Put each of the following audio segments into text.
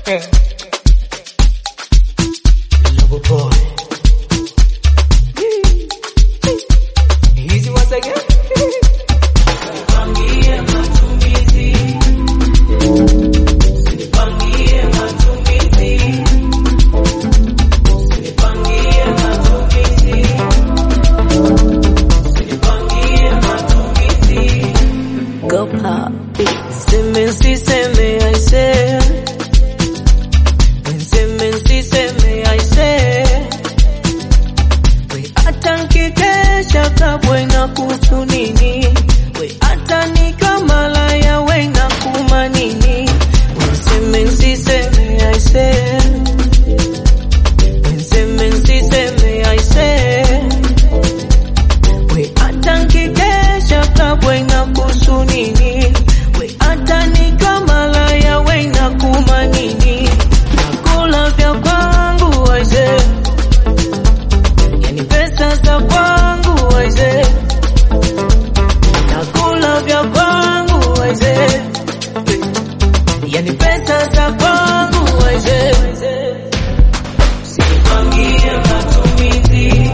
Love boy. Easy once again. Nipangie matumizi. Nipangie matumizi. Nipangie matumizi. Nipangie matumizi. Go pop. Seme si seme I say. Seme si seme I say. We atankikesha kabwe na kuhusu nini. We atani kamalaya we na kuma nini. Seme si seme I say. Seme si seme I say. We atankikesha kabwe na kuhusu nini. We atani kamalaya we na kuma nini. Nakula vya kwangu aise. Yani pesa za kwangu aise. Nakula vya kwangu aise. Yani pesa za kwangu aise. Sinipangie matumizi.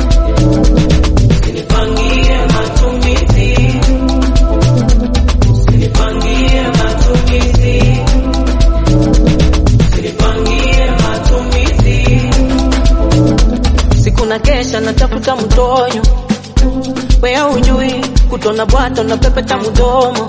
Sinipangie matumizi. Sinipangie matumizi. Sinipangie matumizi. Siku na kesha natafuta mtonyo. Wewe hujui kutona bwato na pepeta mdomo.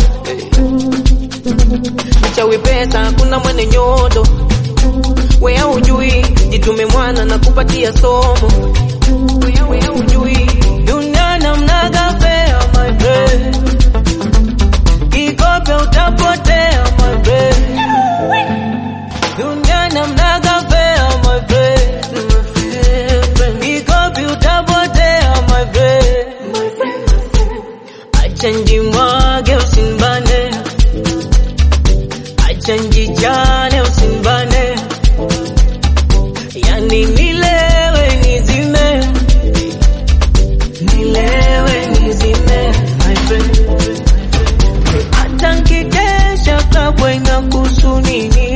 Nichawi pesa hakuna mwene nyodo. Wewe hujui jitume mwana na kupatia somo. Wewe hujui dunia namnaga fair my friend. Kikope utapotea my friend. Dunia namnaga fair my friend. Kikope utapotea my friend. Acha njimwage usinibane. Acha njijane usinibane. Yani nilewe nizime. Nilewe nizime my friend. Atankikesha kabwe na kuhusu nini.